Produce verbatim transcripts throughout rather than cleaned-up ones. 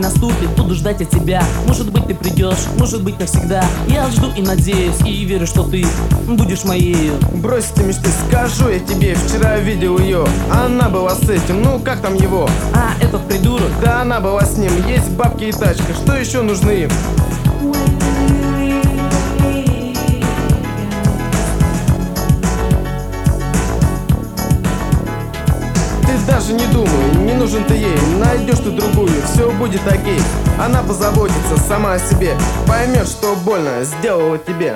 наступит, буду ждать от тебя. Может быть, ты придешь, может быть, навсегда. Я жду и надеюсь, и верю, что ты будешь моей. Брось эти мечты, скажу я тебе. Вчера видел ее, она была с этим, ну как там его? А, этот придурок? Да, она была с ним, есть бабки и тачка, что еще нужны им? Даже не думай, не нужен ты ей, найдешь ты другую, все будет окей. Она позаботится сама о себе, поймет, что больно сделала тебе.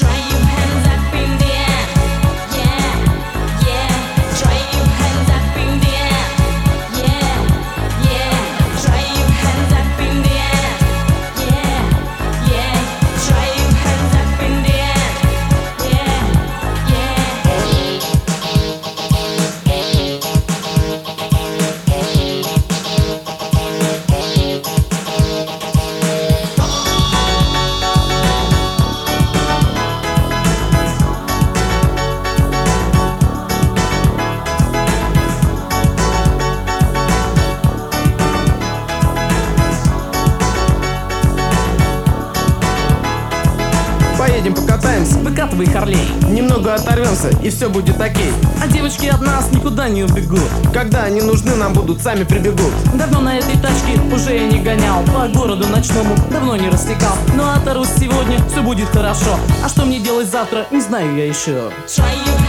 Поедем покатаемся, выкатывай Харлей. Немного оторвемся, и все будет окей. А девочки от нас никуда не убегут. Когда они нужны, нам будут, сами прибегут. Давно на этой тачке уже я не гонял, по городу ночному давно не растекал. Но оторвусь сегодня, все будет хорошо. А что мне делать завтра, не знаю я еще.